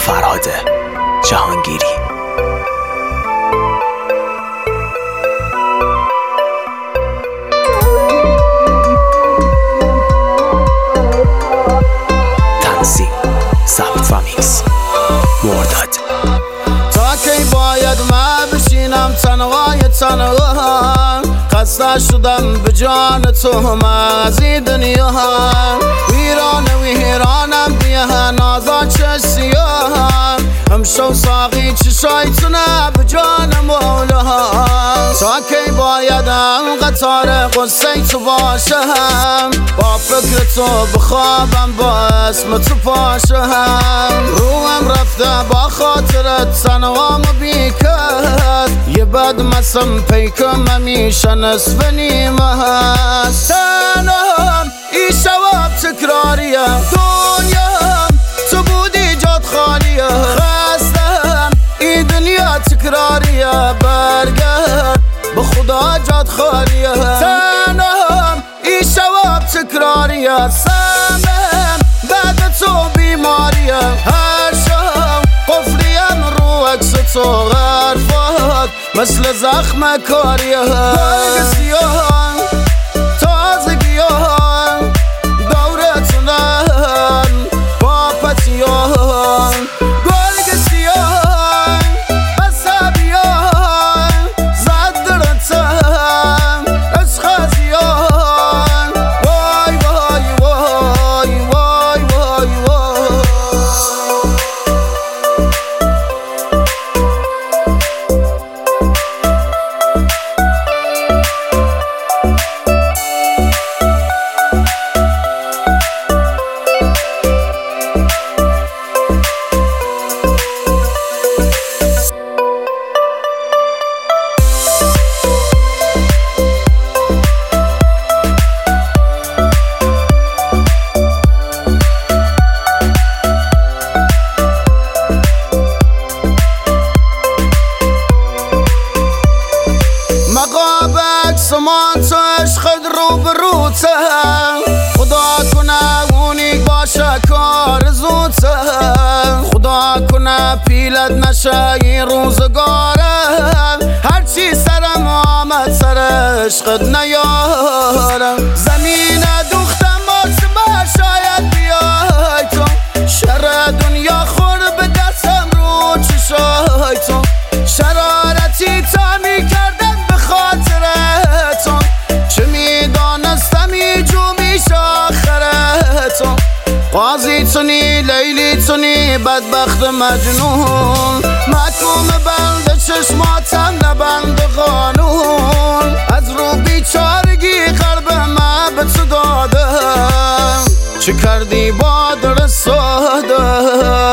فرهاد جهانگیری. تنظیم ثبت و میکس مرداد. تا کی باید من بشینم تنهای خسته شدم به جان تو من از این دنیا ویرانم دیه نازا چه سیاه همشو ساقی چشای تونه به جان مولا. تا کی باید قطار قصه تو باشم با فکر تو بخوابم با اسم تو پاشم روحم رفته با خاطرت تنهام بیکت یه بد مسم پیکم همیشه نصف نیمه هست تنهام ای شواب تکراریه دنیا تو بودی جاد خالیه خستم ای دنیا تکراریه برگرد به خدا جاد خالیه تنهام ای شواب تکراریه سمم بعد تو بیماریه هر شب قفلیم رو عکس تو غرفات مثل زخم کاریه برگ سیاه تازگیان دورتونن با پتیان برگ سیاه بسابیان زد درتن اشخازیان وای وای وای وای وای وای. مقابک سمان تو عشقت رو بروته خدا کنه اونیک باشه کار زوته خدا کنه پیلت نشه این روزگاره هرچی سرم آمد سر عشقت نیارم زمین دوختم آسما شاید بیای تو شر دنیا خور به دستم رو چشای تو شرارتی تا میکردم خاطرتون چه میدانستم ایجو میشه آخرتون قاضی تونی لیلی تونی بدبخت مجنون محکوم بند چشماتم نبند قانون از رو بیچارگی قلب من به تو دادم چه کردی با در ساده